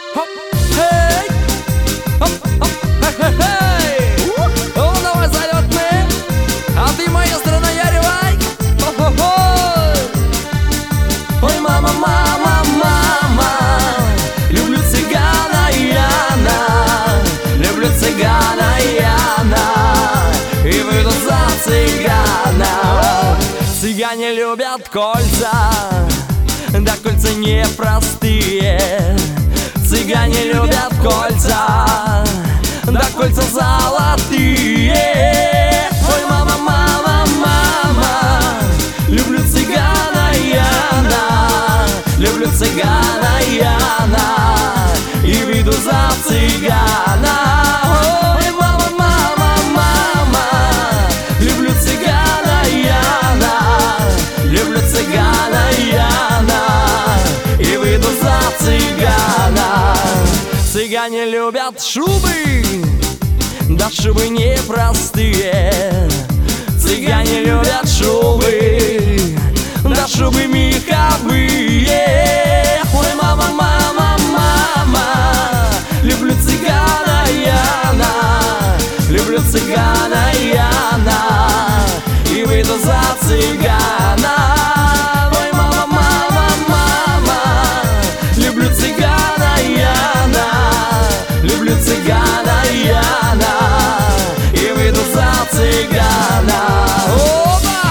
Хоп, эй! Хоп, хоп, хе-хе-хей! О, давай залетные! А ты, маэстро, наяривай! Хо-хо-хо! Ой, мама, мама, мама, люблю цыгана Яна, люблю цыгана Яна, и выйду за цыгана. Цыгане любят кольца, да кольца непростые. Цыгане любят кольца, да кольца золотые. Ой, мама, мама, мама, люблю цыгана Яна, люблю цыгана Яна, и выйду за цыгана. Ой, мама, мама, мама, люблю цыгана Яна, люблю цыгана Яна, и выйду за цыгана. Цыгане любят шубы, да шубы непростые. Цыгане любят шубы, да шубы меховые. Ой, мама, мама, мама, люблю цыгана Яна, люблю цыгана Яна, и выйду за цыгана. Ой, мама, мама, мама, люблю цыгана Яна, люблю цыгана Яна, и выйду за цыгана. Опа!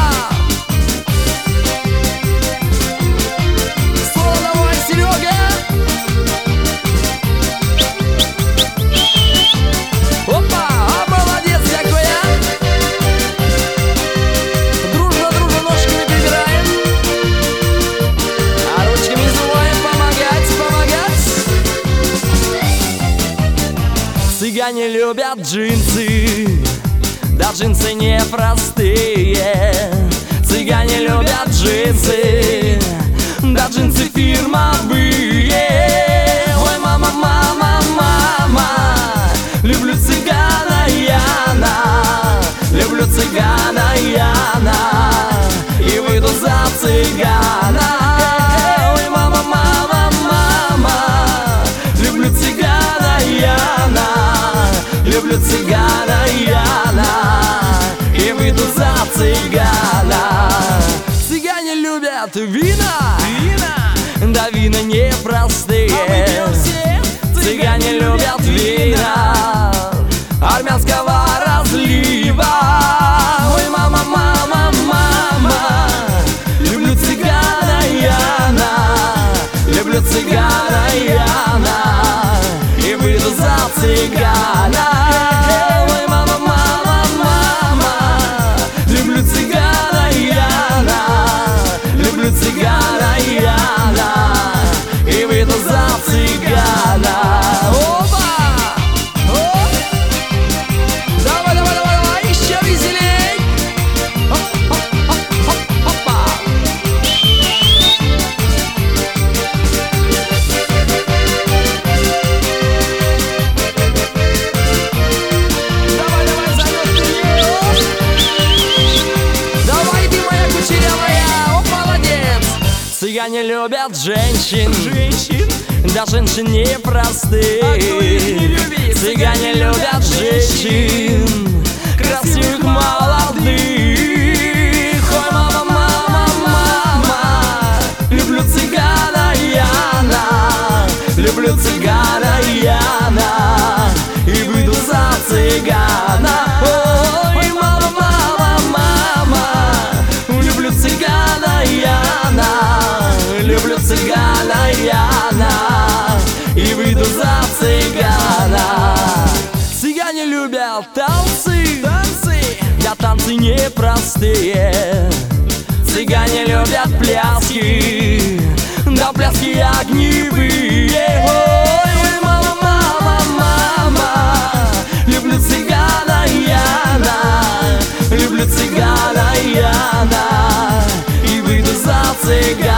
Соло давай, Серега! Опа! А молодец какой, а! Дружно, дружно ножками перебираем, а ручками не забываем помогать, помогать. Цыгане любят джинсы, да джинсы непростые. Цыгане любят джинсы, да джинсы фирмовые. Ой, мама, мама, мама, люблю цыгана Яна, люблю цыгана Яна, и выйду за цыгана. Ой, мама, мама, мама, люблю цыгана Яна, люблю цыгана Яна, и выйду за цыгана. Цыгане любят вина, да вина непростые. Цыгане любят вина армянского разлива. Ой, мама, мама, мама, люблю цыгана Яна, люблю цыгана Яна, и выйду за цыгана. Ой, мама, мама, мама, люблю цыгана Яна, люблю цыгана Яна, и выйду за цыгана. Опа! Оп! Давай, давай, давай, давай, еще веселей! Оп, оп, оп, оп, опа! Давай, давай, залетные! Давай, ты моя кучерявая! Оп, молодец! Цыгане любят женщин, да женщин непростых. Цыгане любят женщин красивых, молодых. Ой, мама, мама, мама, люблю цыгана Яна, люблю цыгана Яна, и выйду за цыгана. Ой, мама, мама, мама, люблю цыгана Яна, люблю цыгана Яна, и выйду за цыгана. Цыгане любят танцы, да танцы непростые. Цыгане любят пляски, да пляски огневые. Ой, мама, мама, мама, люблю цыгана Яна, люблю цыгана Яна, и выйду за цыгана.